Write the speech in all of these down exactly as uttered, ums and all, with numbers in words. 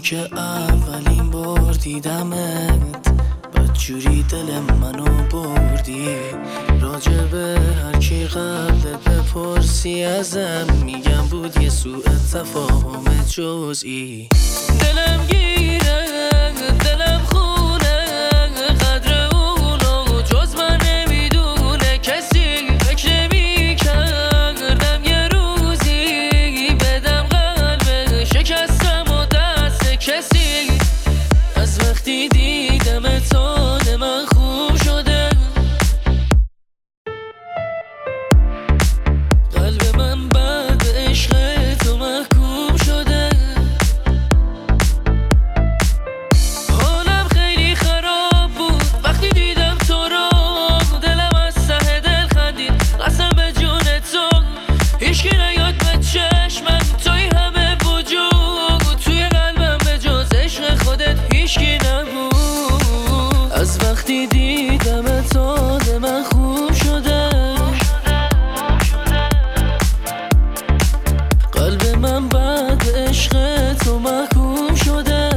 که اولین بار دیدمت بدجوری دل منو بردی. راجبه هر کی قبلت بپرسی ازم میگم بود یه سوء تفاهم جزئی. دلم گیره دلم خونه قدر اونو جز من نمیدونه. کسی فکر نمی کردم یه روزی بدم قلب شکستم و دست کسی. از وقتی دیدم تان من خوب شده. قلب من بعد عشق تو محکوم شده. حالم خیلی خراب بود وقتی دیدم تو رو. دلم از ته دل خندید قسم به جون تو. هیچکی نیاد به چشمم توی همه وجود. توی قلبم به جز عشق خودت هیچکی نبود. از وقتی دیدم تان من خوب شده. قلب من بعد عشق تو محکوم شده.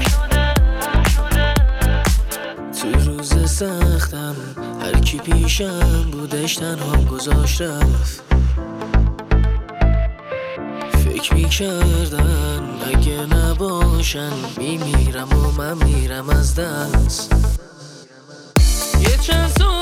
توی روز سختم هر کی پیشم بودش تنها گذاشت رفت. فکر میکردن اگه نباشن میمیرم و من میرم از دست. یه چند